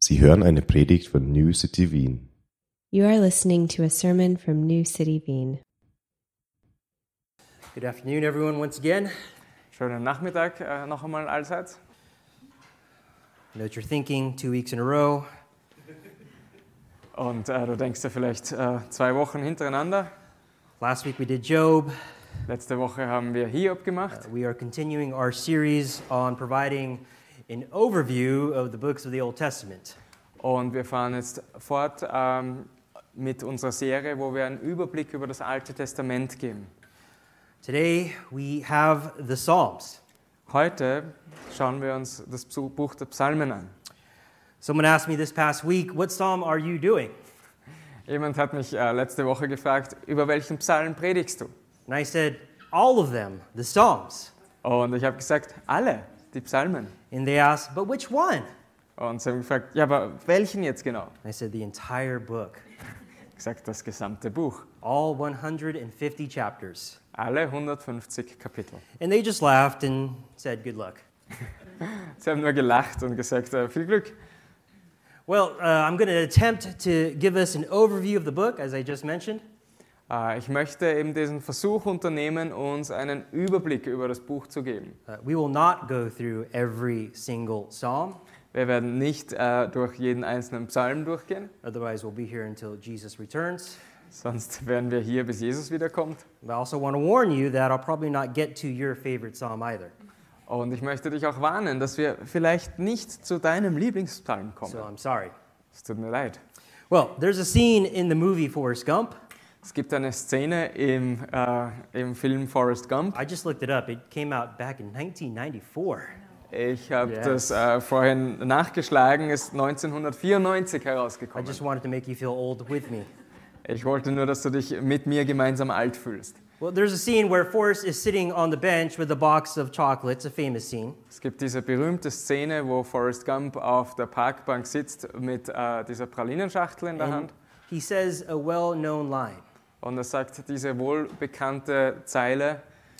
Sie hören eine Predigt von New City Wien. You are listening to a sermon from New City Wien. Good afternoon, everyone, once again. Schönen Nachmittag noch einmal allseits. I know what you're thinking, 2 weeks in a row. Und du denkst ja vielleicht 2 Wochen hintereinander. Last week we did Job. Letzte Woche haben wir Hiob gemacht. We are continuing our series on providing an overview of the books of the Old Testament. Und wir fahren jetzt fort mit unserer Serie, wo wir einen Überblick über das Alte Testament geben. Today we have the Psalms. Heute schauen wir uns das Buch der Psalmen an. Someone asked me this past week, what psalm are you doing? Jemand hat mich letzte Woche gefragt, über welchen Psalm predigst du? And I said, all of them, the Psalms. Und ich habe gesagt, alle, die Psalmen. And they asked, but which one? Und sie haben gefragt, ja, aber welchen jetzt genau? And I said, the entire book. Ich habe gesagt, das gesamte Buch. All 150 chapters. Alle 150 Kapitel. And they just laughed and said, good luck. Sie haben nur gelacht und gesagt, viel Glück. Well, I'm going to attempt to give us an overview of the book, as I just mentioned. Ich möchte eben diesen Versuch unternehmen, uns einen Überblick über das Buch zu geben. We will not go through every single psalm. Wir werden nicht durch jeden einzelnen Psalm durchgehen, Otherwise, we'll be here until Jesus returns. sonst wären wir hier, bis Jesus wiederkommt. But I also want to warn you that I'll probably not get to your favorite psalm either. Und ich möchte dich auch warnen, dass wir vielleicht nicht zu deinem Lieblingspsalm kommen. So I'm sorry. Es tut mir leid. Well, there's a scene in the movie Forrest Gump. Es gibt eine Szene im Film Forrest Gump. I just looked it up. It came out back in 1994. Ich habe Yes. das vorhin nachgeschlagen, ist 1994 I herausgekommen. just wanted to make you feel old with me. Ich wollte nur, dass du dich mit mir gemeinsam alt fühlst. Well, there's a scene where Forrest is sitting on the bench with a box of chocolates, a famous scene. Es gibt diese berühmte Szene, wo Forrest Gump auf der Parkbank sitzt mit dieser Pralinenschachtel in der And Hand. he says a well-known line. Und er sagt diese wohlbekannte Zeile,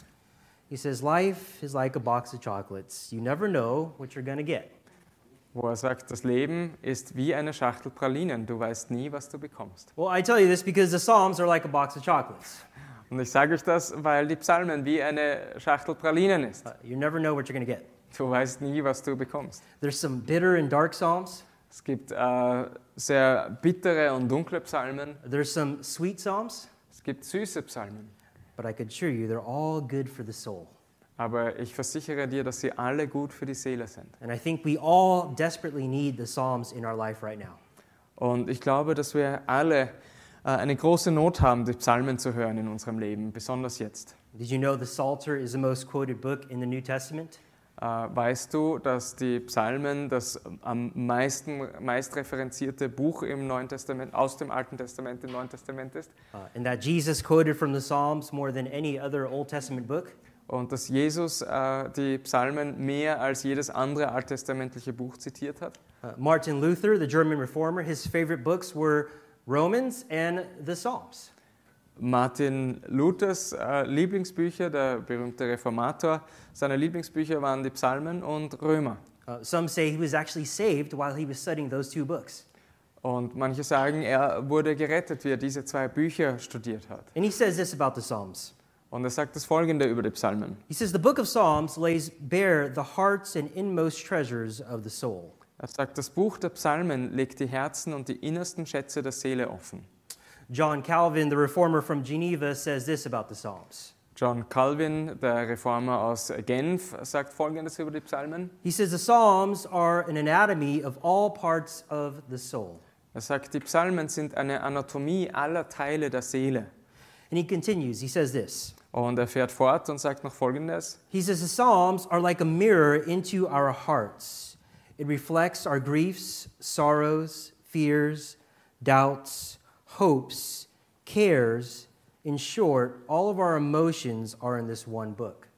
He says, life is like a box of chocolates. You never know what you're going to get. wo er sagt, das Leben ist wie eine Schachtel Pralinen. Du weißt nie, was du bekommst. Well, I tell you this because the Psalms are like a box of chocolates. Und ich sage euch das, weil die Psalmen wie eine Schachtel Pralinen ist. You never know what you're going to get. Du weißt nie, was du bekommst. There's some bitter and dark Psalms. Es gibt sehr bittere und dunkle Psalmen. There's some sweet Psalms. Es gibt süße Psalmen. But I could assure you, they're all good for the soul. Aber ich versichere dir, dass sie alle gut für die Seele sind. And I think we all desperately need the Psalms in our life right now. Und ich glaube, dass wir alle eine große Not haben, die Psalmen zu hören in unserem Leben, besonders jetzt. Did you know the Psalter is the most quoted book in the New Testament? Weißt du, dass die Psalmen das am meist referenzierte Buch im Neuen Testament, aus dem Alten Testament im Neuen Testament ist? And that Jesus quoted from the Psalms more than any other Old Testament book? Und dass Jesus die Psalmen mehr als jedes andere alttestamentliche Buch zitiert hat? Martin Luther, the German reformer, his favorite books were Romans and the Psalms. Martin Luthers Lieblingsbücher, der berühmte Reformator, seine Lieblingsbücher waren die Psalmen und Römer. Some say he was actually saved while he was studying those two books. Und manche sagen, er wurde gerettet, wie er diese 2 Bücher studiert hat. And he says this about the Psalms. Und er sagt das Folgende über die Psalmen. He says, the book of Psalms lays bare the hearts and inmost treasures of the soul. Er sagt, das Buch der Psalmen legt die Herzen und die innersten Schätze der Seele offen. John Calvin, the reformer from Geneva, says this about the Psalms. John Calvin, der Reformer aus Genf, sagt Folgendes über die Psalmen. He says the Psalms are an anatomy of all parts of the soul. Er sagt, die Psalmen sind eine Anatomie aller Teile der Seele. And he continues, he says this. Und er fährt fort und sagt noch Folgendes. He says the Psalms are like a mirror into our hearts. It reflects our griefs, sorrows, fears, doubts, hopes, cares. In short, all of our emotions are in this one book.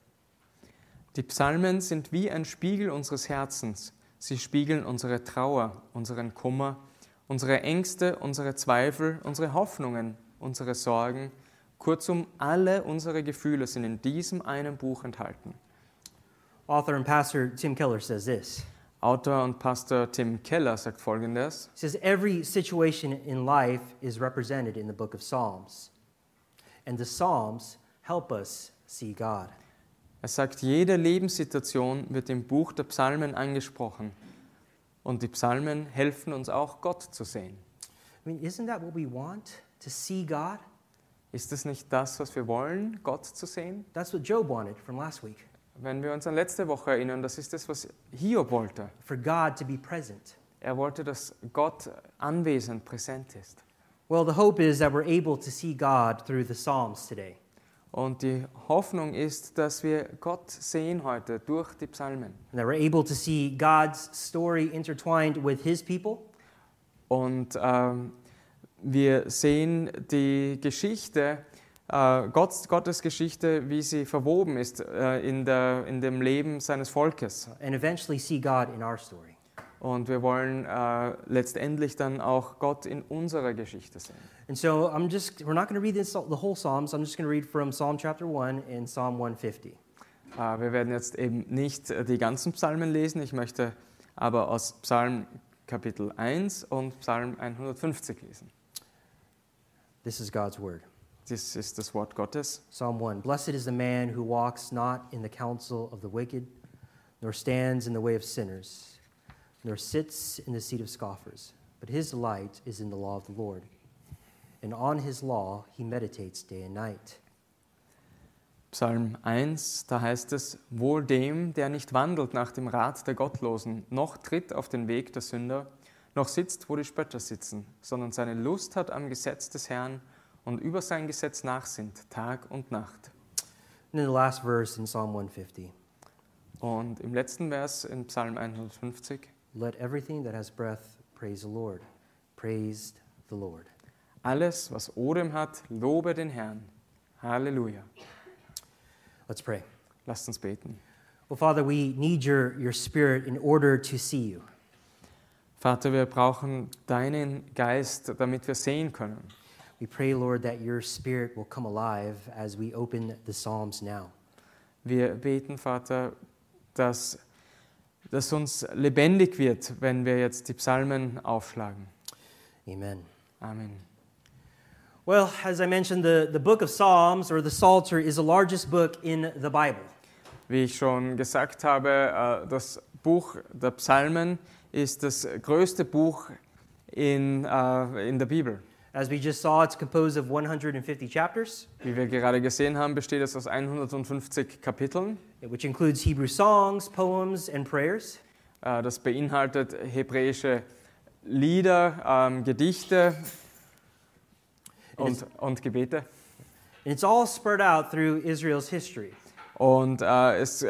Die Psalmen sind wie ein Spiegel unseres Herzens. Sie spiegeln unsere Trauer, unseren Kummer, unsere Ängste, unsere Zweifel, unsere Hoffnungen, unsere Sorgen. Kurzum, alle unsere Gefühle sind in diesem einen Buch enthalten. Author and pastor Tim Keller says this. Autor und Pastor Tim Keller sagt Folgendes. He says, every situation in life is represented in the book of Psalms. And the Psalms help us see God. Er sagt, jede Lebenssituation wird im Buch der Psalmen angesprochen. Und die Psalmen helfen uns auch, Gott zu sehen. I mean, isn't that what we want? To see God? Ist es nicht das, was wir wollen, Gott zu sehen? That's what Job wanted from last week. Wenn wir uns an letzte Woche erinnern, das ist das, was Hiob wollte. For God to be present. Er wollte, dass Gott anwesend, präsent ist. Well, the hope is that we're able to see God through the Psalms today. Und die Hoffnung ist, dass wir Gott sehen heute durch die Psalmen. And that we're able to see God's story intertwined with His people. Und wir sehen die Geschichte, Gottes Geschichte, wie sie verwoben ist in dem Leben seines Volkes. And eventually see God in our story. Und wir wollen letztendlich dann auch Gott in unserer Geschichte sehen. And so we're not going to read the whole Psalms. I'm just going to read from Psalm chapter 1 and Psalm 150. Wir werden jetzt eben nicht die ganzen Psalmen lesen. Ich möchte aber aus Psalm Kapitel 1 und Psalm 150 lesen. This is God's word. Das ist das Wort Gottes. Psalm 1. Blessed is the man who walks not in the counsel of the wicked, nor stands in the way of sinners, nor sits in the seat of scoffers. But his delight is in the law of the Lord. And on his law he meditates day and night. Psalm 1, da heißt es, wohl dem, der nicht wandelt nach dem Rat der Gottlosen, noch tritt auf den Weg der Sünder, noch sitzt, wo die Spötter sitzen, sondern seine Lust hat am Gesetz des Herrn und über sein Gesetz nachsinnt, Tag und Nacht. And then the last verse in Psalm 150. Und im letzten Vers in Psalm 150, Let everything that has breath praise the Lord. Praised the Lord. alles, was Odem hat, lobe den Herrn. Halleluja. Let's pray. Lasst uns beten. Well, Father, we need your spirit in order to see you. Vater, wir brauchen deinen Geist, damit wir sehen können. We pray, Lord, that your spirit will come alive as we open the Psalms now. Wir beten, Vater, dass uns lebendig wird, wenn wir jetzt die Psalmen aufschlagen. Amen. Amen. Well, as I mentioned, the book of Psalms, or the Psalter, is the largest book in the Bible. Wie ich schon gesagt habe, das Buch der Psalmen ist das größte Buch in der Bibel. As we just saw, it's composed of 150 chapters, Wie wir gerade gesehen haben, besteht es aus 150 Kapiteln. which includes Hebrew songs, poems, and prayers. Das beinhaltet hebräische Lieder, Gedichte und Gebete. And it's all spread out through Israel's history. Und es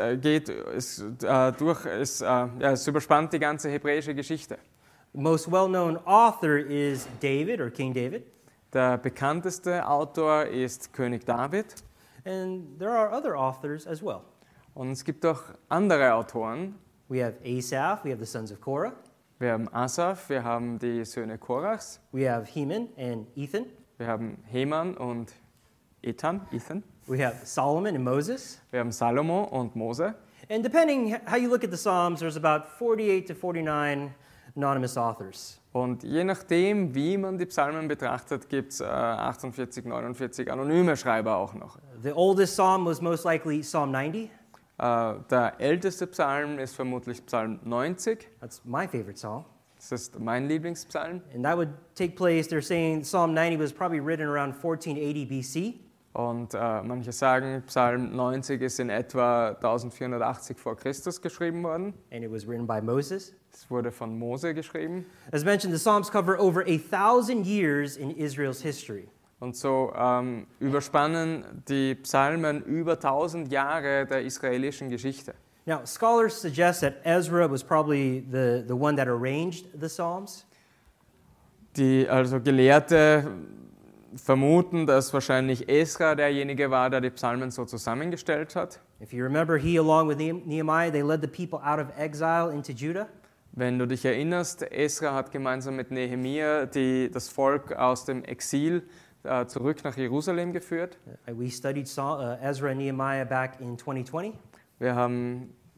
überspannt die ganze hebräische Geschichte. The most well-known author is David, or King David. Der bekannteste Autor ist König David. And there are other authors as well. Und es gibt auch andere Autoren. We have Asaph, we have the sons of Korah, Wir haben Asaph, wir haben die Söhne Korachs, we have Heman and Ethan, wir haben Heman und Ethan. we have Solomon and Moses. Wir haben Salomo und Mose. And depending how you look at the Psalms, there's about 48 to 49 anonymous authors. Und je nachdem, wie man die Psalmen betrachtet, gibt es 48, 49 anonyme Schreiber auch noch. The oldest psalm was most likely Psalm 90. Der älteste Psalm ist vermutlich Psalm 90. That's my favorite psalm. Das ist mein Lieblingspsalm. And that would take place, they're saying Psalm 90 was probably written around 1480 BC. Und manche sagen, Psalm 90 ist in etwa 1480 vor Christus geschrieben worden. And it was written by Moses. Es wurde von Mose geschrieben. As mentioned, the Psalms cover over 1,000 years in Israel's history. Und so überspannen die Psalmen über 1000 Jahre der israelischen Geschichte. Now, scholars suggest that Ezra was probably the one that arranged the Psalms. Also Gelehrte vermuten, dass wahrscheinlich Esra derjenige war, der die Psalmen so zusammengestellt hat. If you remember, he, along with Nehemiah, they led the people out of exile into Judah. Wenn du dich erinnerst, Esra hat gemeinsam mit Nehemia das Volk aus dem Exil zurück nach Jerusalem geführt. We studied Ezra and Nehemiah back in 2020. Wir haben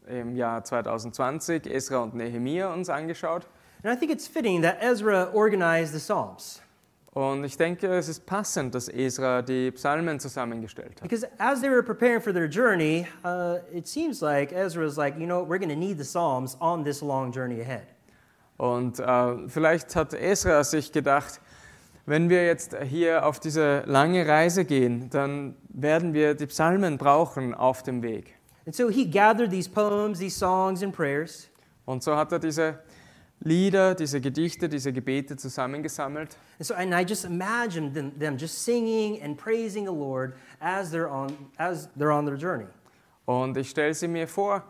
im Jahr 2020 Esra und Nehemia uns angeschaut. And I think it's fitting that Ezra organized the Psalms. Und ich denke, es ist passend, dass Esra die Psalmen zusammengestellt hat. Because as they were preparing for their journey, it seems like Ezra was like, we're going to need the Psalms on this long journey ahead. Und vielleicht hat Esra sich gedacht, wenn wir jetzt hier auf diese lange Reise gehen, dann werden wir die Psalmen brauchen auf dem Weg. And so he gathered these poems, these songs and prayers. Und so hat er diese Lieder, diese Gedichte, diese Gebete zusammengesammelt. And I just imagine them just singing and praising the Lord as they're on their journey. Und ich stelle sie mir vor,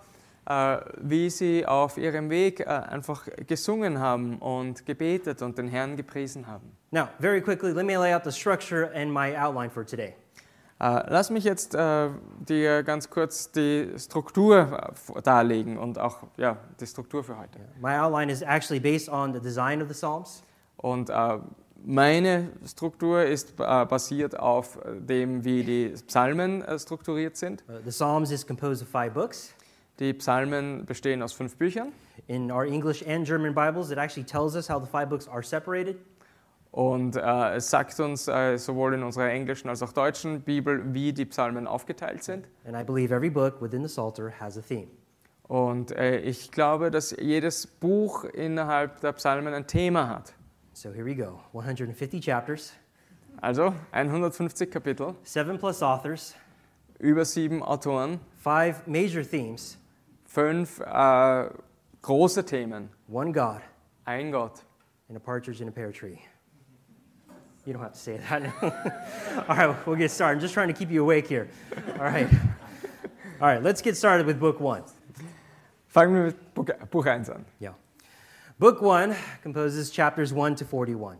wie sie auf ihrem Weg einfach gesungen haben und gebetet und den Herrn gepriesen haben. Now, very quickly, let me lay out the structure and my outline for today. Lass mich jetzt dir ganz kurz die Struktur darlegen und auch die Struktur für heute. My outline is actually based on the design of the Psalms. Und meine Struktur ist basiert auf dem, wie die Psalmen strukturiert sind. The Psalms is composed of 5 books. Die Psalmen bestehen aus 5 Büchern. In our English and German Bibles, it actually tells us how the 5 books are separated. Und es sagt uns sowohl in unserer englischen als auch deutschen Bibel, wie die Psalmen aufgeteilt sind. And I believe every book within the Psalter has a theme. Und ich glaube, dass jedes Buch innerhalb der Psalmen ein Thema hat. So here we go. 150 chapters. Also 150 Kapitel, 7 plus authors. über 7 Autoren, 5 major themes. 5 große Themen, 1 God. ein Gott. And a partridge in a pear tree. You don't have to say that. All right, we'll get started. I'm just trying to keep you awake here. All right, let's get started with Book 1. Fangen wir mit Buch 1 an. Yeah. Book 1 composes chapters 1 to 41.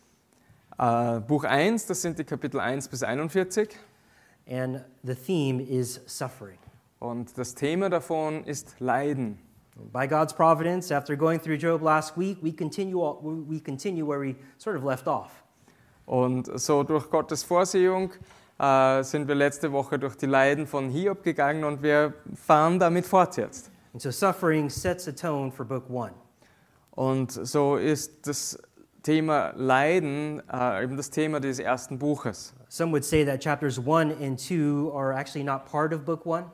Buch 1, das sind die Kapitel 1 bis 41. And the theme is suffering. Und das Thema davon ist Leiden. By God's providence, after going through Job last week, we continue where we sort of left off. Und so durch Gottes Vorsehung sind wir letzte Woche durch die Leiden von Hiob gegangen und wir fahren damit fort jetzt. And so suffering sets a tone for Book 1. Und so ist das Thema Leiden eben das Thema des ersten Buches. Some would say that chapters 1 and 2 are actually not part of Book 1.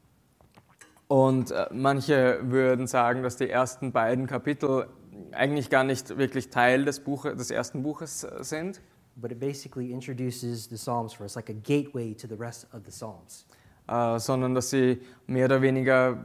Und manche würden sagen, dass die ersten beiden Kapitel eigentlich gar nicht wirklich Teil des ersten Buches sind. But it basically introduces the Psalms for us, like a gateway to the rest of the Psalms. Sondern dass sie mehr oder weniger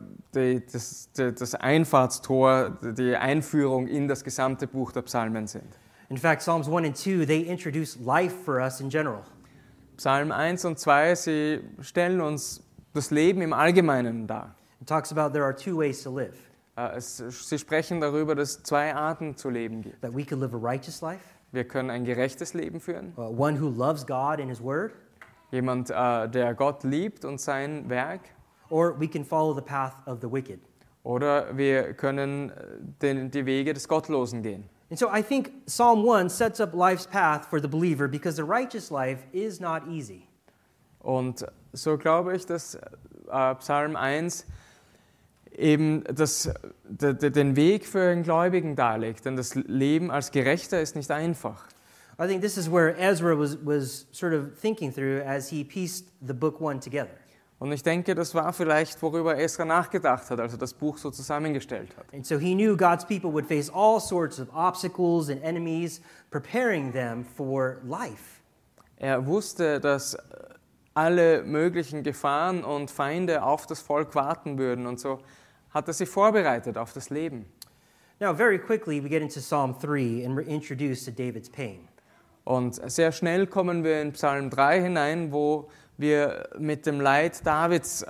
das Einfahrtstor, die Einführung in das gesamte Buch der Psalmen sind. In fact, Psalms 1 and 2, they introduce life for us in general. Psalm 1 und 2, sie stellen uns das Leben im Allgemeinen dar. It talks about there are 2 ways to live. Sie sprechen darüber, dass es 2 Arten zu leben gibt. That we can live a righteous life. Wir können ein gerechtes Leben führen. One who loves God and His Word. Jemand, der Gott liebt und sein Werk. Or we can follow the path of the wicked. Oder wir können die Wege des Gottlosen gehen. And so I think Psalm 1 sets up life's path for the believer because the righteous life is not easy. Und so glaube ich, dass Psalm 1 eben den Weg für einen Gläubigen darlegt. Denn das Leben als Gerechter ist nicht einfach. I think this is where Ezra was sort of thinking through as he pieced the book 1 together. Und ich denke, das war vielleicht, worüber Esra nachgedacht hat, als er das Buch so zusammengestellt hat. And so he knew God's people would face all sorts of obstacles and enemies, preparing them for life. Er wusste, dass alle möglichen Gefahren und Feinde auf das Volk warten würden und so hat er sie vorbereitet auf das Leben. Now, very quickly, we get into Psalm 3 and we're introduced to David's pain. Und sehr schnell kommen wir in Psalm 3 hinein, wo wir mit dem Leid Davids,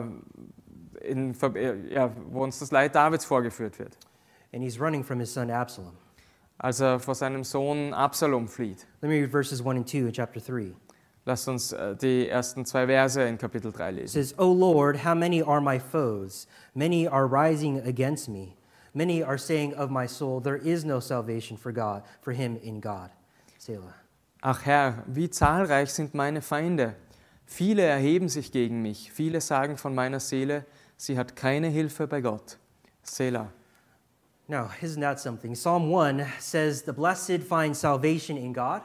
wo uns das Leid Davids vorgeführt wird. And he's running from his son Absalom. Als er vor seinem Sohn Absalom flieht. Let me read verses 1 and 2 in chapter 3. Lasst uns die ersten 2 Verse in Kapitel 3 It lesen. says, O Lord, how many are my foes? Many are rising against me. Many are saying of my soul, there is no salvation for him in God. Selah. Ach Herr, wie zahlreich sind meine Feinde. Viele erheben sich gegen mich. Viele sagen von meiner Seele, sie hat keine Hilfe bei Gott. Selah. Now, isn't that something? Psalm 1 says, the blessed find salvation in God.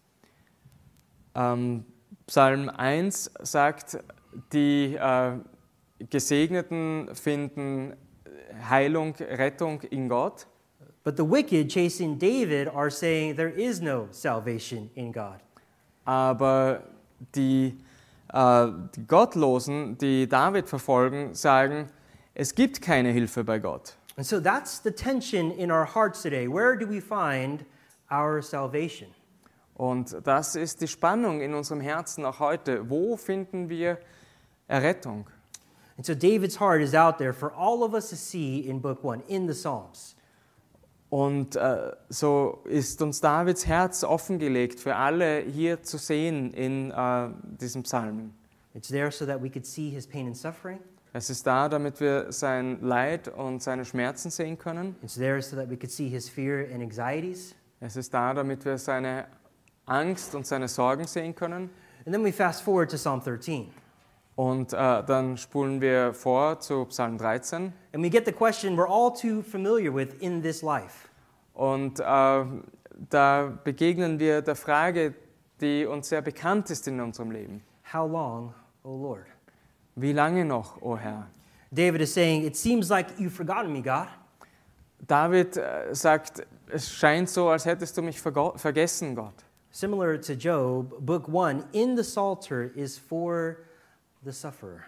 Psalm 1 sagt, die Gesegneten finden Heilung, Rettung in Gott. But the wicked chasing David are saying there is no salvation in God. Aber die Gottlosen, die David verfolgen, sagen, es gibt keine Hilfe bei Gott. And so that's the tension in our hearts today. Where do we find our salvation? Und das ist die Spannung in unserem Herzen auch heute. Wo finden wir Errettung? And so David's heart is out there for all of us to see in Book 1, in the Psalms. Und so ist uns Davids Herz offengelegt für alle hier zu sehen in diesem Psalmen. It's there so that we could see his pain and suffering. Es ist da, damit wir sein Leid und seine Schmerzen sehen können. It's there so that we could see his fear and anxieties. Es ist da, damit wir seine Angst und seine Sorgen sehen können. And then we fast forward to Psalm 13. Und dann spulen wir vor zu Psalm 13. And we get the question we're all too familiar with in this life. Und da begegnen wir der Frage, die uns sehr bekannt ist in unserem Leben. How long, O Lord? Wie lange noch, o Herr? David is saying, it seems like you've forgotten me, God. David sagt, es scheint so, als hättest du mich vergessen, Gott. Similar to Job, Book 1 in the Psalter is for the sufferer.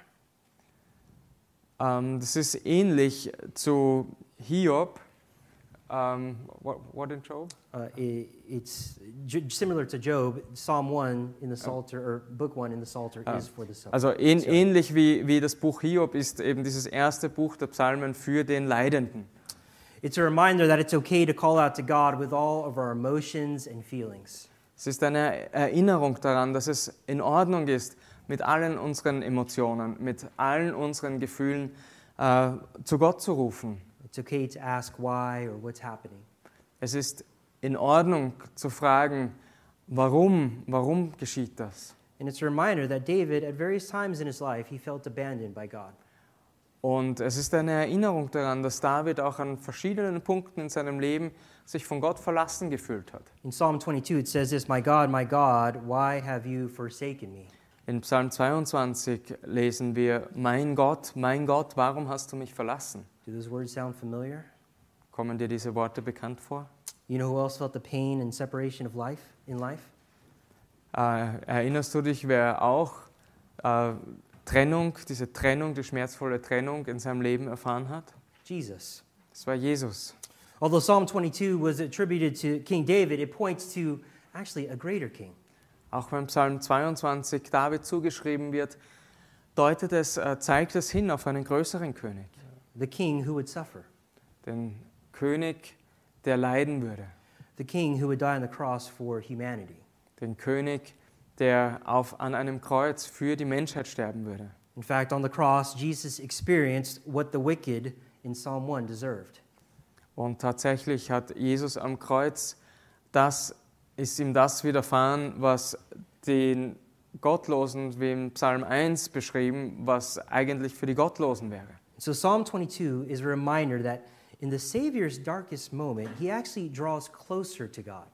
Das ist ähnlich zu Hiob. What in Job? It's similar to Job. Psalm 1 in the Psalter, or Book 1 in the Psalter is for the sufferer. Also ähnlich wie das Buch Hiob ist eben dieses erste Buch der Psalmen für den Leidenden. It's a reminder that it's okay to call out to God with all of our emotions and feelings. Es ist eine Erinnerung daran, dass es in Ordnung ist, mit allen unseren Emotionen, mit allen unseren Gefühlen zu Gott zu rufen. It's okay to ask why or what's happening. Es ist in Ordnung zu fragen, warum geschieht das? And it's a reminder that David, at various times in his life, he felt abandoned by God. Und es ist eine Erinnerung daran, dass David auch an verschiedenen Punkten in seinem Leben sich von Gott verlassen gefühlt hat. In Psalm 22 it says this, my God, why have you forsaken me? In Psalm 22 lesen wir, mein Gott, warum hast du mich verlassen? Do those words sound familiar? Kommen dir diese Worte bekannt vor? You know who else felt the pain and separation of life in life? Erinnerst du dich, wer auch diese Trennung, die schmerzvolle Trennung in seinem Leben erfahren hat? Jesus. Das war Jesus. Although Psalm 22 was attributed to King David, it points to actually a greater king. Auch wenn Psalm 22 David zugeschrieben wird, zeigt es hin auf einen größeren König. The king who would suffer. Den König, der leiden würde. The king who would die on the cross for humanity. Den König, der an einem Kreuz für die Menschheit sterben würde. In fact, on the cross, Jesus experienced what the wicked in Psalm 1 deserved. Und tatsächlich hat Jesus am Kreuz, ist ihm das widerfahren, was den Gottlosen, wie im Psalm 1 beschrieben, was eigentlich für die Gottlosen wäre. So Psalm 22 is a reminder that in the Savior's darkest moment, he actually draws closer to God.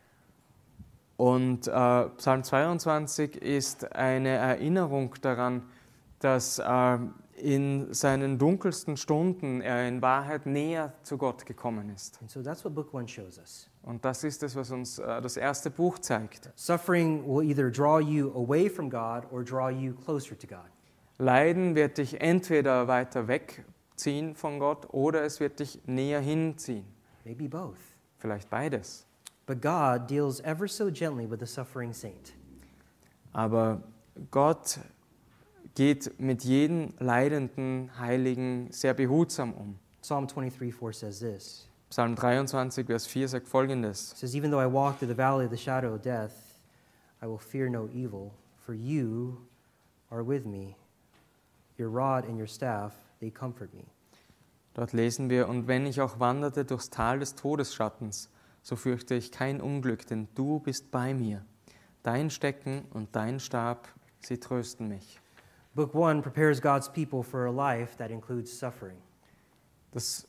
Und Psalm 22 ist eine Erinnerung daran, dass in seinen dunkelsten Stunden er in Wahrheit näher zu Gott gekommen ist. And so that's what Book 1 shows us. Und das ist es, was uns das erste Buch zeigt. Suffering will either draw you away from God or draw you closer to God. Leiden wird dich entweder weiter wegziehen von Gott oder es wird dich näher hinziehen. Maybe both. Vielleicht beides. But God deals ever so gently with the suffering saint. Aber Gott geht mit jedem leidenden Heiligen sehr behutsam um. Psalm 23:4 says this. Psalm 23, Vers 4 sagt Folgendes. It says, even though I walk through the valley of the shadow of death, I will fear no evil, for you are with me. Your rod and your staff, they comfort me. Dort lesen wir, und wenn ich auch wanderte durchs Tal des Todesschattens, so fürchte ich kein Unglück, denn du bist bei mir. Dein Stecken und dein Stab, sie trösten mich. Book 1 prepares God's people for a life that includes suffering. Das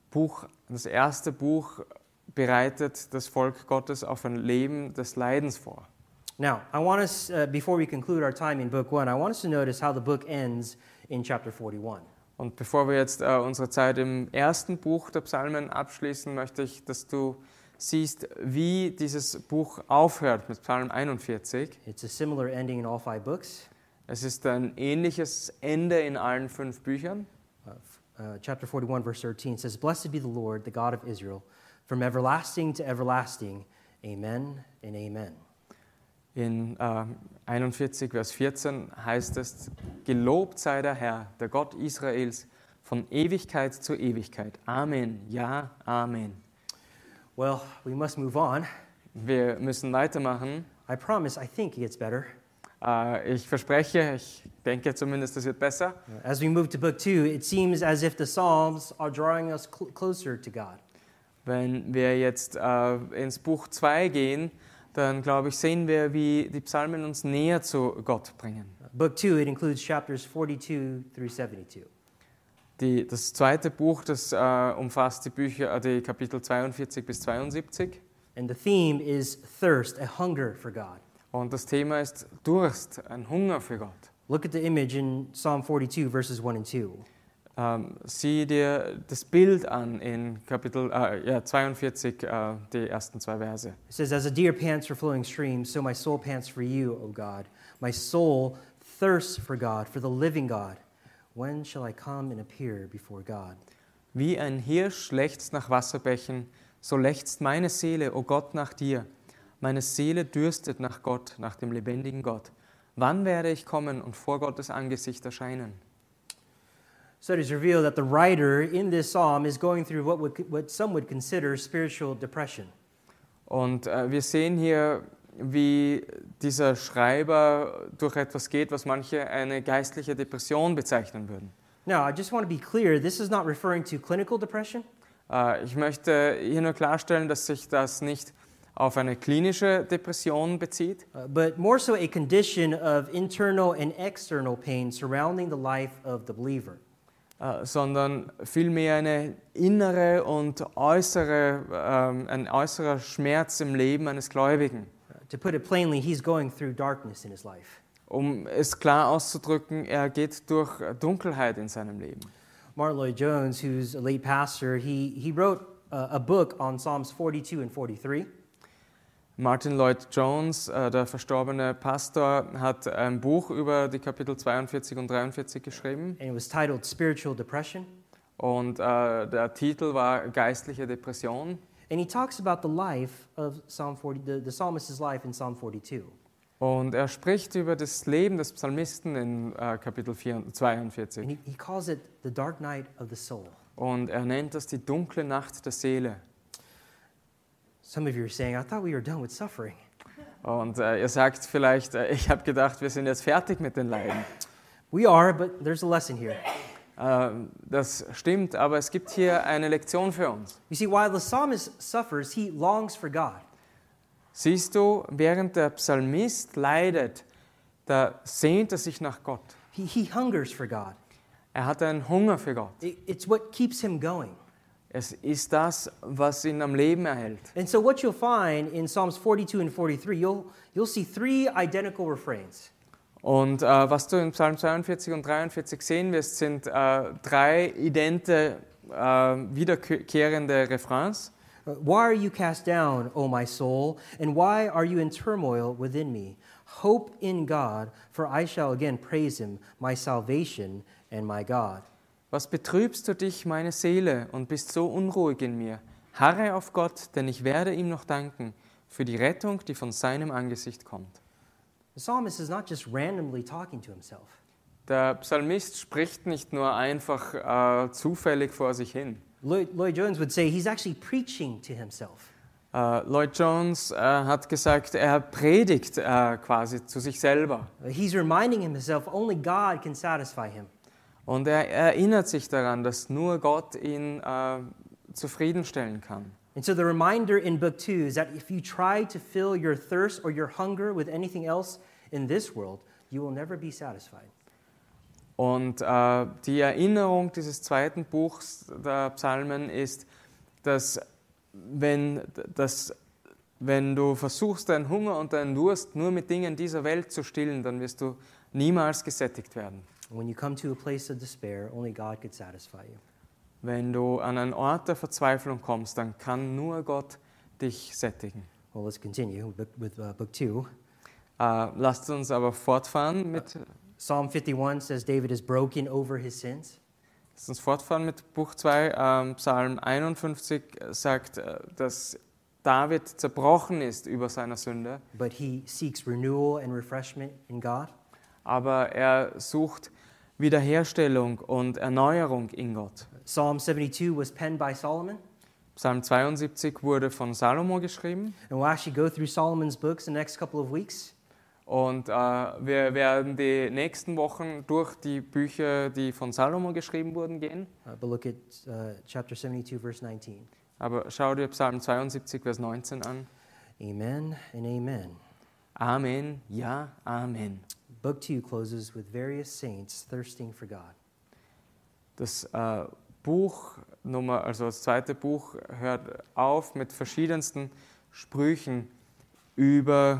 erste Buch bereitet das Volk Gottes auf ein Leben des Leidens vor. Now, I want us, before we conclude our time in Book 1, I want us to notice how the book ends in chapter 41. Und bevor wir jetzt unsere Zeit im ersten Buch der Psalmen abschließen, möchte ich, dass du siehst, wie dieses Buch aufhört mit Psalm 41. It's a similar ending in all 5 books. Es ist ein ähnliches Ende in allen 5 Büchern. Chapter 41, verse 13 says, Blessed be the Lord, the God of Israel, from everlasting to everlasting. Amen and amen. In 41, Vers 14 heißt es, Gelobt sei der Herr, der Gott Israels, von Ewigkeit zu Ewigkeit. Amen, ja, Amen. Well, we must move on. Wir müssen weitermachen. I promise, I think it gets better. Ich verspreche, ich denke zumindest, es wird besser. As we move to book 2, it seems as if the Psalms are drawing us closer to God. Wenn wir jetzt ins Buch 2 gehen, dann glaube ich, sehen wir, wie die Psalmen uns näher zu Gott bringen. Book 2, it includes chapters 42 through 72. Das zweite Buch, das umfasst die Kapitel 42 bis 72. And the theme is thirst, a hunger for God. Und das Thema ist Durst, ein Hunger für Gott. Look at the image in Psalm 42, verses 1 and 2. Sieh dir das Bild an in Kapitel 42, die ersten 2 Verse. It says, As a deer pants for flowing streams, so my soul pants for you, O God. My soul thirsts for God, for the living God. When shall I come and appear before God? Wie ein Hirsch lechzt nach Wasserbächen, so lechzt meine Seele, o Gott, nach dir. Meine Seele dürstet nach Gott, nach dem lebendigen Gott. Wann werde ich kommen und vor Gottes Angesicht erscheinen? Studies reveal that the writer in this psalm is going through what some would consider spiritual depression. Und wir sehen hier, wie dieser Schreiber durch etwas geht, was manche eine geistliche Depression bezeichnen würden. Now, I just want to be clear, this is not referring to clinical depression. Ich möchte hier nur klarstellen, dass sich das nicht auf eine klinische Depression bezieht, But more so a condition of internal and external pain surrounding the life of the believer. sondern vielmehr eine innere und ein äußerer Schmerz im Leben eines Gläubigen. To put it plainly, he's going through darkness in his life. Um es klar auszudrücken, er geht durch Dunkelheit in seinem Leben. Martin Lloyd-Jones, who's a late pastor, he wrote a book on Psalms 42 and 43. Martin Lloyd-Jones, der verstorbene Pastor, hat ein Buch über die Kapitel 42 und 43 geschrieben. And it was titled Spiritual Depression. Und der Titel war Geistliche Depression. And he talks about the life of Psalm 40, the psalmist's life in Psalm 42. Und er spricht über das Leben des Psalmisten in Kapitel 42. And he calls it the dark night of the soul. Und er nennt das die dunkle Nacht der Seele. Some of you are saying, I thought we were done with suffering. Und ihr sagt vielleicht, ich habe gedacht, wir sind jetzt fertig mit den Leiden. We are, but there's a lesson here. Das stimmt, aber es gibt hier eine Lektion für uns. You see, while the psalmist suffers, he longs for God. Siehst du, während der Psalmist leidet, da sehnt er sich nach Gott. He hungers for God. Er hat einen Hunger für Gott. It's what keeps him going. Es ist das, was ihn am Leben erhält. And so what you'll find in Psalms 42 and 43, you'll see 3 identical refrains. Und was du in Psalm 42 und 43 sehen wirst, sind 3 wiederkehrende Refrains. Why are you cast down, O my soul, and why are you in turmoil within me? Hope in God, for I shall again praise him, my salvation and my God. Was betrübst du dich, meine Seele, und bist so unruhig in mir? Harre auf Gott, denn ich werde ihm noch danken für die Rettung, die von seinem Angesicht kommt. The psalmist is not just randomly talking to himself. Der Psalmist spricht nicht nur einfach zufällig vor sich hin. Lloyd-Jones would say he's actually preaching to himself. Lloyd-Jones hat gesagt, er predigt quasi zu sich selber. He's reminding himself only God can satisfy him. Und er erinnert sich daran, dass nur Gott ihn zufriedenstellen kann. And so the reminder in book 2 is that if you try to fill your thirst or your hunger with anything else in this world, you will never be satisfied. Und die Erinnerung dieses zweiten Buchs der Psalmen ist, dass wenn du versuchst, deinen Hunger und deinen Durst nur mit Dingen dieser Welt zu stillen, dann wirst du niemals gesättigt werden. When you come to a place of despair, only God could satisfy you. Wenn du an einen Ort der Verzweiflung kommst, dann kann nur Gott dich sättigen. Well, let's continue with book 2. Lasst uns aber fortfahren mit Psalm 51 says David is broken over his sins. Lass uns fortfahren mit Buch 2. Psalm 51 sagt, dass David zerbrochen ist über seine Sünde, But he seeks renewal and refreshment in God. aber er sucht Wiederherstellung und Erneuerung in Gott. Psalm 72 was penned by Solomon. Psalm 72 wurde von Salomo geschrieben And we'll actually go through Solomon's books in the next couple of weeks. und wir werden die nächsten Wochen durch die Bücher, die von Salomo geschrieben wurden, gehen. But look at chapter 72, verse 19. Aber schau dir Psalm 72, Vers 19 an. Amen and amen. Amen, ja, Amen. Book 2 closes with various saints thirsting for God. Das das zweite Buch hört auf mit verschiedensten Sprüchen über,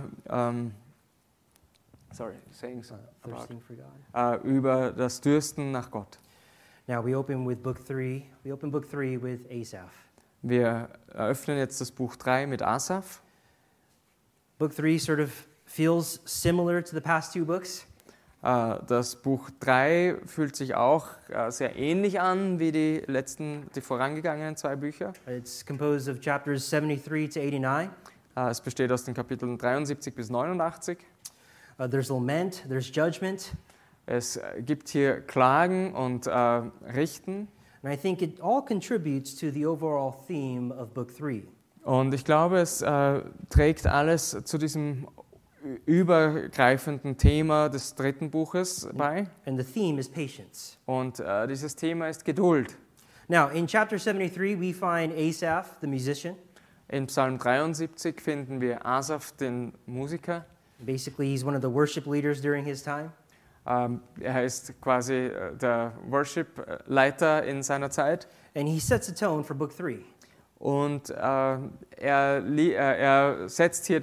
sayings Thirsting for God. über das Dürsten nach Gott. Now we open with book 3. We open book 3 with Asaph. Wir eröffnen jetzt das Buch 3 mit Asaph. Book 3 sort of feels similar to the past 2 books. Das Buch 3 fühlt sich auch sehr ähnlich an wie die vorangegangenen 2 Bücher. It's composed of chapters 73 to 89. Es besteht aus den Kapiteln 73 bis 89. There's lament, there's judgment. Es gibt hier Klagen und Richten. And I think it all contributes to the overall theme of book 3. Und ich glaube, es trägt alles zu diesem übergreifenden Thema des dritten Buches bei. And the theme is patience. Und dieses Thema ist Geduld. Now, in chapter 73, we find Asaph, the musician. In Psalm 73 finden wir Asaph, den Musiker. Basically, he's one of the worship leaders during his time. Er ist quasi der Worship-Leiter in seiner Zeit. And he sets a tone for book 3. Und er setzt hier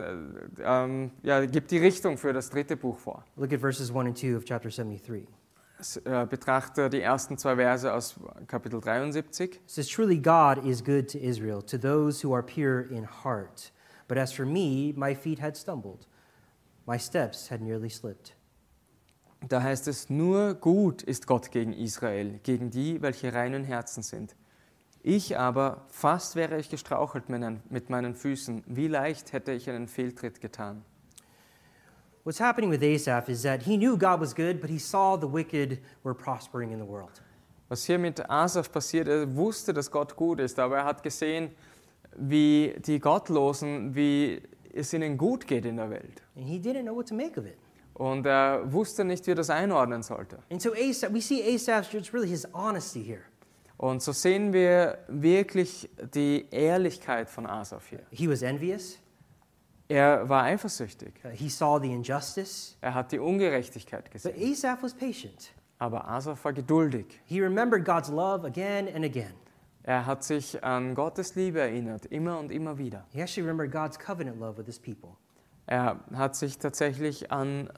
gibt die Richtung für das dritte Buch vor. Look at verses 1 and 2 of chapter 73. Betrachte die ersten 2 Verse aus Kapitel 73. It says, Truly God is good to Israel, to those who are pure in heart. But as for me, my feet had stumbled. My steps had nearly slipped. Da heißt es, nur gut ist Gott gegen Israel, gegen die, welche reinen Herzen sind. Ich aber, fast wäre ich gestrauchelt mit meinen Füßen, wie leicht hätte ich einen Fehltritt getan. What's happening with Asaph is that he knew God was good, but he saw the wicked were prospering in the world. Was hier mit Asaph passiert, er wusste, dass Gott gut ist, aber er hat gesehen, wie die Gottlosen, wie es ihnen gut geht in der Welt. And he didn't know what to make of it. Und er wusste nicht, wie er das einordnen sollte. And so we see Asaph, it's really his honesty here. Und so sehen wir wirklich die Ehrlichkeit von Asaph hier. He was envious. Er war eifersüchtig. He saw the injustice. Er hat die Ungerechtigkeit But gesehen. Asaph was patient. Aber Asaph war geduldig. He remembered God's love again and again. Er hat sich an Gottes Liebe erinnert, immer und immer wieder. He actually remembered God's covenant love with his people. Er hat sich tatsächlich an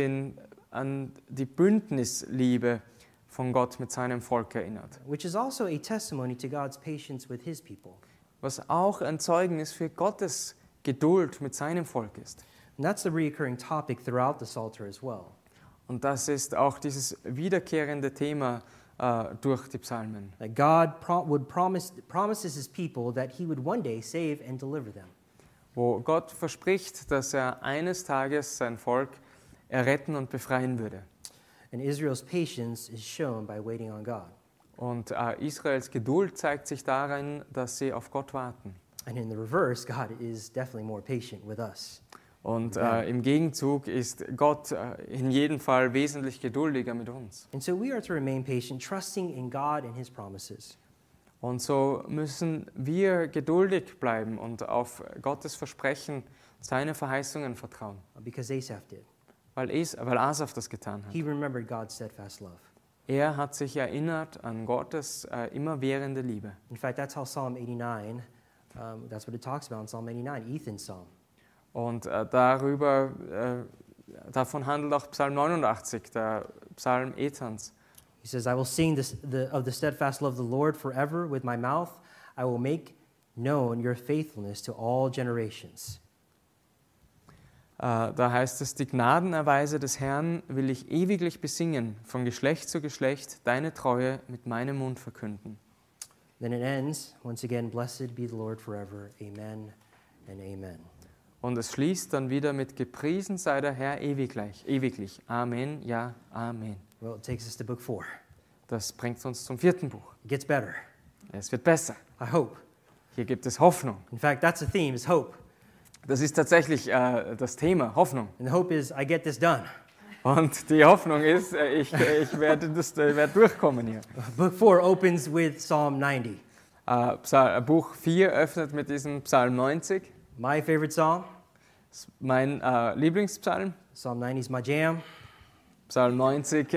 die Bündnisliebe von Gott mit seinem Volk erinnert. Which is also a testimony to God's patience with his people. Was auch ein Zeugnis für Gottes Geduld mit seinem Volk ist. And that's the recurring topic throughout the Psalter as well. Und das ist auch dieses wiederkehrende Thema durch die Psalmen. That God promises his people that he would one day save and deliver them. Wo Gott verspricht, dass er eines Tages sein Volk erretten und befreien würde. And Israel's patience is shown by waiting on God. Und Israels Geduld zeigt sich darin, dass sie auf Gott warten. And in the reverse, God is definitely more patient with us. Und im Gegenzug ist Gott in jedem Fall wesentlich geduldiger mit uns. And so we are to remain patient, trusting in God and his promises. Und so müssen wir geduldig bleiben und auf Gottes Versprechen, seine Verheißungen vertrauen. Because Asaph did. weil Asaf das getan hat. He remembered God's steadfast love. Er hat sich erinnert an Gottes immerwährende Liebe. In fact, that's how Psalm 89, that's what it talks about in Psalm 89, Ethan's psalm. Und davon handelt auch Psalm 89, der Psalm Ethans. He says, I will sing of the steadfast love of the Lord forever with my mouth. I will make known your faithfulness to all generations. Da heißt es, die Gnadenerweise des Herrn will ich ewiglich besingen, von Geschlecht zu Geschlecht deine Treue mit meinem Mund verkünden. Then it ends, once again, blessed be the Lord forever. Amen and amen. Und es schließt dann wieder mit gepriesen sei der Herr ewiglich. Amen, ja, Amen. Well, it takes us to book 4. Das bringt uns zum 4. Buch. It gets better, Es wird besser. I hope. Hier gibt es Hoffnung. In fact, that's the theme, is hope. Das ist tatsächlich das Thema, Hoffnung. And the hope is I get this done. Und die Hoffnung ist, ich werde durchkommen hier. Book 4 opens with Psalm 90. Buch 4 öffnet mit diesem Psalm 90. My favorite psalm. Das ist mein Lieblingspsalm. Psalm 90 is my jam. Psalm 90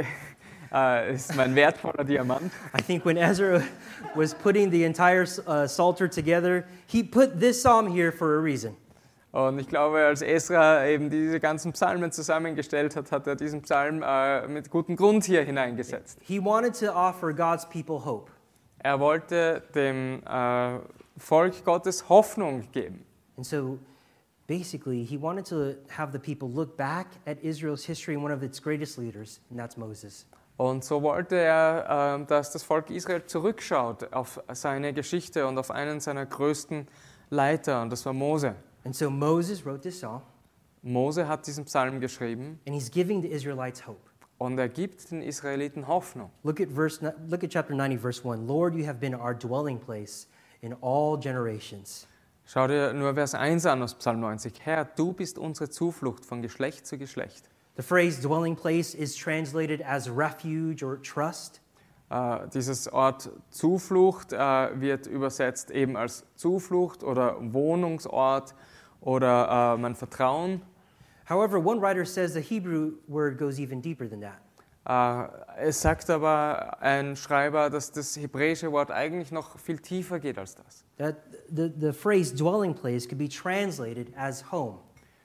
ist mein wertvoller Diamant. I think when Ezra was putting the entire Psalter together, he put this psalm here for a reason. Und ich glaube, als Esra eben diese ganzen Psalmen zusammengestellt hat, hat er diesen Psalm mit gutem Grund hier hineingesetzt. He wanted to offer God's people hope. Er wollte dem Volk Gottes Hoffnung geben. And so basically, he wanted to have the people look back at Israel's history and one of its greatest leaders, and that's Moses. Und so wollte er, dass das Volk Israel zurückschaut auf seine Geschichte und auf einen seiner größten Leiter, und das war Mose. And so Moses wrote this psalm, Mose hat diesen Psalm geschrieben and he's giving the Israelites hope. und er gibt den Israeliten Hoffnung. Look at chapter 90, verse 1. Lord, you have been our dwelling place in all generations. Schau dir nur Vers 1 an aus Psalm 90. Herr, du bist unsere Zuflucht von Geschlecht zu Geschlecht. The phrase dwelling place is translated as refuge or trust. Dieses Ort Zuflucht wird übersetzt eben als Zuflucht oder Wohnungsort oder mein Vertrauen. However, one writer says the Hebrew word goes even deeper than that. Es sagt aber ein Schreiber, dass das hebräische Wort eigentlich noch viel tiefer geht als das. That the phrase dwelling place could be translated as home.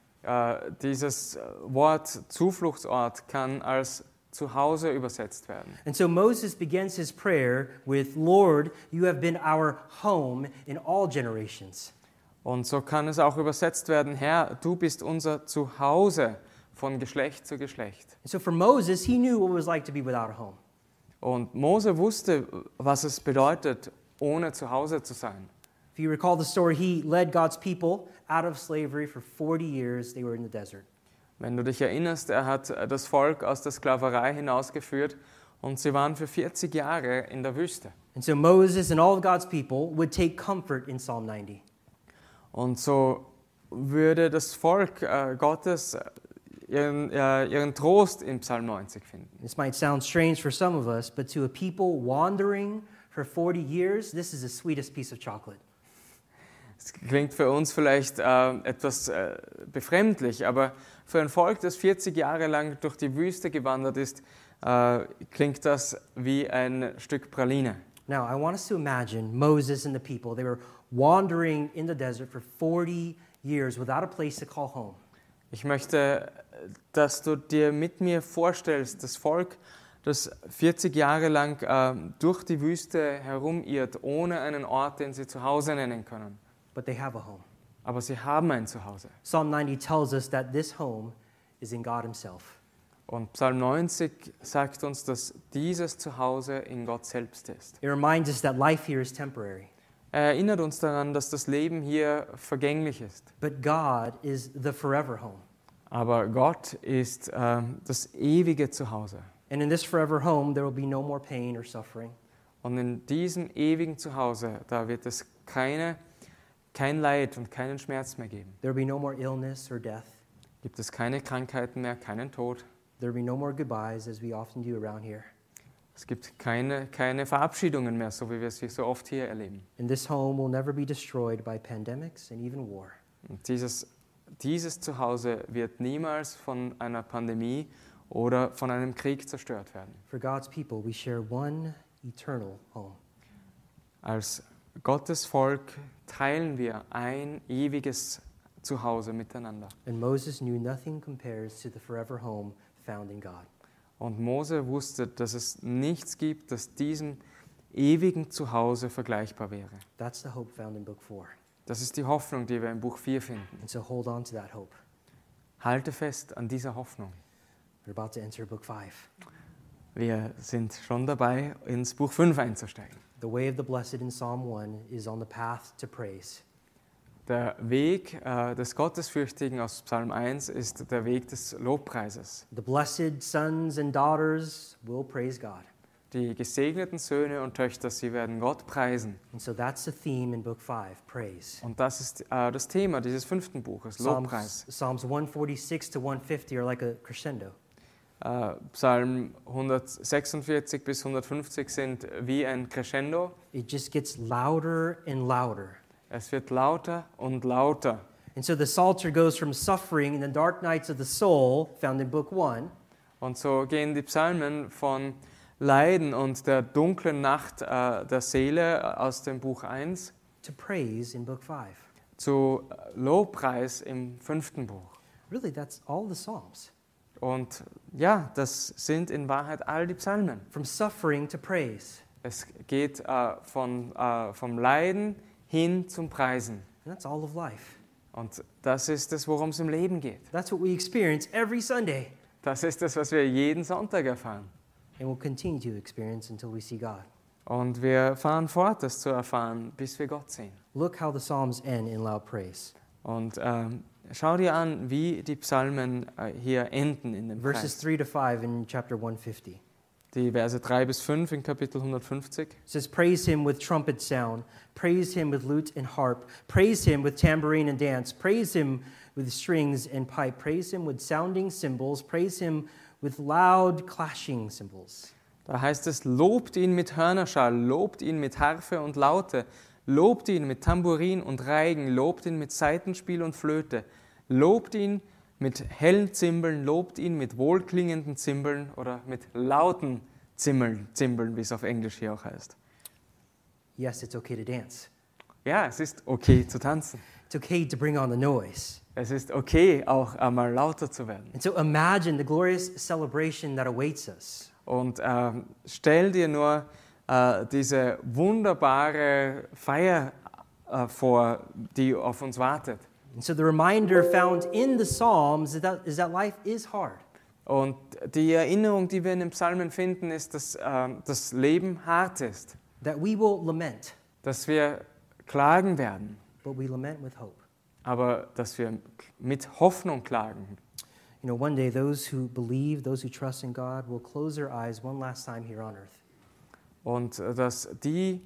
Dieses Wort Zufluchtsort kann als Zuhause übersetzt werden. And so Moses begins his prayer with, Lord, you have been our home in all generations. Und so kann es auch übersetzt werden, Herr, du bist unser Zuhause von Geschlecht zu Geschlecht. And so for Moses, he knew what it was like to be without a home. Und Mose wusste, was es bedeutet, ohne Zuhause zu sein. If you recall the story, he led God's people out of slavery for 40 years. They were in the desert. Wenn du dich erinnerst, er hat das Volk aus der Sklaverei hinausgeführt und sie waren für 40 Jahre in der Wüste. And so Moses and all of God's people would take comfort in Psalm 90. Und so würde das Volk Gottes ihren Trost im Psalm 90 finden. This might sound strange for some of us, but to a people wandering for 40 years, this is the sweetest piece of chocolate. Es klingt für uns vielleicht etwas befremdlich, aber für ein Volk, das 40 Jahre lang durch die Wüste gewandert ist, klingt das wie ein Stück Praline. Now, I want us to imagine Moses and the people. They were wandering in the desert for 40 years without a place to call home. Ich möchte, dass du dir mit mir vorstellst, das Volk, das 40 Jahre lang durch die Wüste herumirrt, ohne einen Ort, den sie zu Hause nennen können. But they have a home. Aber sie haben ein Zuhause. Psalm 90 tells us that this home is in God himself. Und Psalm 90 sagt uns, dass dieses Zuhause in Gott selbst ist. It reminds us that life here is temporary. Er erinnert uns daran, dass das Leben hier vergänglich ist. But God is the forever home. Aber Gott ist das ewige Zuhause. And in this forever home, there will be no more pain or suffering. Und in diesem ewigen Zuhause, da wird es kein Leid und keinen Schmerz mehr geben. There will be no more illness or death. Gibt es keine Krankheiten mehr, keinen Tod. There will be no more goodbyes as we often do around here. Es gibt keine Verabschiedungen mehr, so wie wir sie so oft hier erleben. And this home will never be destroyed by pandemics and even war. Und dieses dieses Zuhause wird niemals von einer Pandemie oder von einem Krieg zerstört werden. For God's people, we share one eternal home. Als Gottes Volk teilen wir ein ewiges Zuhause miteinander. And Moses knew nothing compares to the forever home found in God. Und Mose wusste, dass es nichts gibt, das diesem ewigen Zuhause vergleichbar wäre. That's the hope found in Book 4. Das ist die Hoffnung, die wir im Buch 4 finden. And so hold on to that hope. Halte fest an dieser Hoffnung. We're about to enter Book 5. Wir sind schon dabei, ins Buch 5 einzusteigen. The way of the blessed in Psalm 1 is on the path to praise. Der Weg des Gottesfürchtigen aus Psalm 1 ist der Weg des Lobpreises. The blessed sons and daughters will praise God. Die gesegneten Söhne und Töchter, sie werden Gott preisen. And so that's the theme in Book 5, praise. Und das ist das Thema dieses 5. Buches, Lobpreis. Psalms 146 to 150 are like a crescendo. Psalm 146 bis 150 sind wie ein Crescendo. It just gets louder and louder. Es wird lauter und lauter. And so the Psalter goes from suffering in the dark nights of the soul, found in Book 1, Und so gehen die Psalmen von Leiden und der dunklen Nacht der Seele aus dem Buch 1 to praise in Book 5. zu Lobpreis im 5. Buch. Really, that's all the Psalms. Und ja, das sind in Wahrheit all die Psalmen. From suffering to praise. Es geht vom Leiden hin zum Preisen. And that's all of life. Und das ist es, worum es im Leben geht. That's what we experience every Sunday Das ist es, was wir jeden Sonntag erfahren. and will continue to experience until we see God. Und wir fahren fort, das zu erfahren, bis wir Gott sehen. Look how the Psalms end in loud praise. Und schau dir an, wie die Psalmen hier enden in dem Verses Preis. 3 to 5 in chapter 150. Die Verse 3 bis 5 in Kapitel 150. It says, praise him with trumpet sound, praise him with lute and harp, praise him with tambourine and dance, praise him with strings and pipe, praise him with sounding cymbals, praise him with loud clashing cymbals. Da heißt es, lobt ihn mit Hörnerschall, lobt ihn mit Harfe und Laute, lobt ihn mit Tambourin und Reigen, lobt ihn mit Saitenspiel und Flöte, lobt ihn mit hellen Zimbeln, lobt ihn mit wohlklingenden Zimbeln oder mit lauten Zimbeln, wie es auf Englisch hier auch heißt. Yes, it's okay to dance. Ja, es ist okay zu tanzen. It's okay to bring on the noise. Es ist okay, auch einmal lauter zu werden. And so imagine the glorious celebration that awaits us. Und stell dir nur diese wunderbare Feier vor, die auf uns wartet. And so the reminder found in the Psalms is that life is hard. Und die Erinnerung, die wir in den Psalmen finden, ist, dass das Leben hart ist. That we will lament, Dass wir klagen werden, but we lament with hope. aber dass wir mit Hoffnung klagen. You know, one day those who believe, those who trust in God will close their eyes one last time here on earth. Und dass die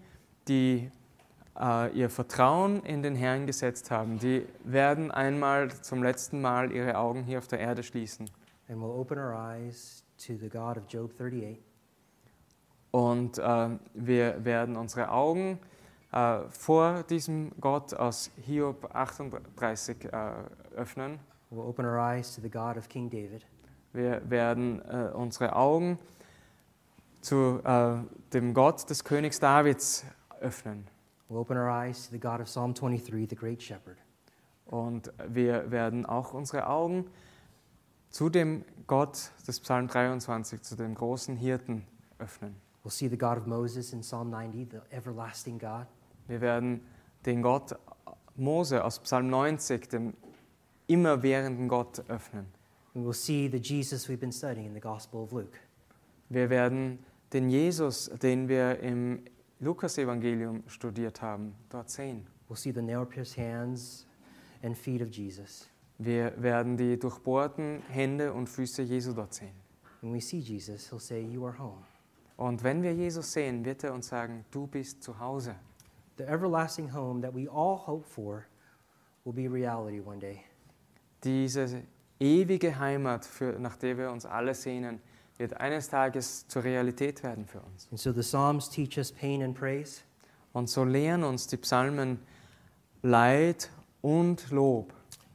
ihr Vertrauen in den Herrn gesetzt haben, die werden einmal zum letzten Mal ihre Augen hier auf der Erde schließen. And we'll open our eyes to the God of Job 38. Und wir werden unsere Augen vor diesem Gott aus Hiob 38 öffnen. We'll open our eyes to the God of King David. Wir werden unsere Augen zu dem Gott des Königs Davids öffnen. We'll open our eyes to the God of Psalm 23, the great shepherd. Und wir werden auch unsere Augen zu dem Gott des Psalm 23, zu dem großen Hirten öffnen. We'll see the God of Moses in Psalm 90, the everlasting God. Wir werden den Gott Mose aus Psalm 90, dem immerwährenden Gott, öffnen. And we'll see the Jesus we've been studying in the Gospel of Luke. Wir werden den Jesus, den wir im Lukas-Evangelium studiert haben, dort sehen. We'll see the nail-pierced hands and feet of Jesus. Wir werden die durchbohrten Hände und Füße Jesu dort sehen. When we see Jesus, he'll say, "You are home." Und wenn wir Jesus sehen, wird er uns sagen, du bist zu Hause. The everlasting home that we all hope for will be reality one day. Diese ewige Heimat, nach der wir uns alle sehnen, wird eines Tages zur Realität werden für uns. And so the Psalms teach us pain and praise. Und so lehren uns die Psalmen Leid und Lob.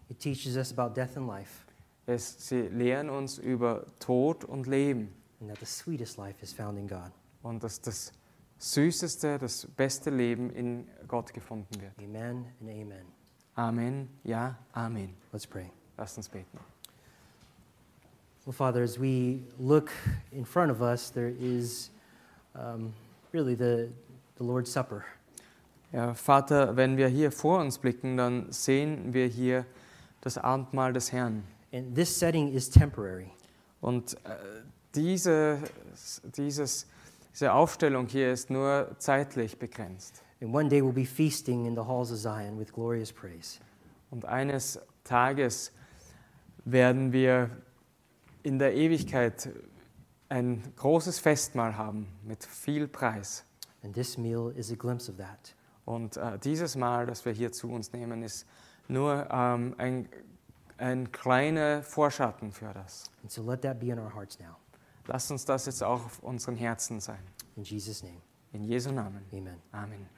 It teaches us about death and life, Sie lehren uns über Tod und Leben and that the sweetest life is found in God. und dass das süßeste, das beste Leben in Gott gefunden wird. Amen and amen. Amen, ja, Amen. Let's pray. Lasst uns beten. Well, Father, as we look in front of us, there is really the Lord's Supper. Ja, Vater, wenn wir hier vor uns blicken, dann sehen wir hier das Abendmahl des Herrn. And this setting is temporary. Und diese Aufstellung hier ist nur zeitlich begrenzt. And one day we'll be feasting in the halls of Zion with glorious praise. Und eines Tages werden wir in der Ewigkeit ein großes Festmahl haben mit viel Preis. And this meal is a glimpse of that. Und dieses Mahl, das wir hier zu uns nehmen, ist nur ein kleiner Vorschatten für das. And so let that be in our hearts now. Lasst uns das jetzt auch auf unseren Herzen sein. In Jesus' name, In Jesu Namen. amen. Amen.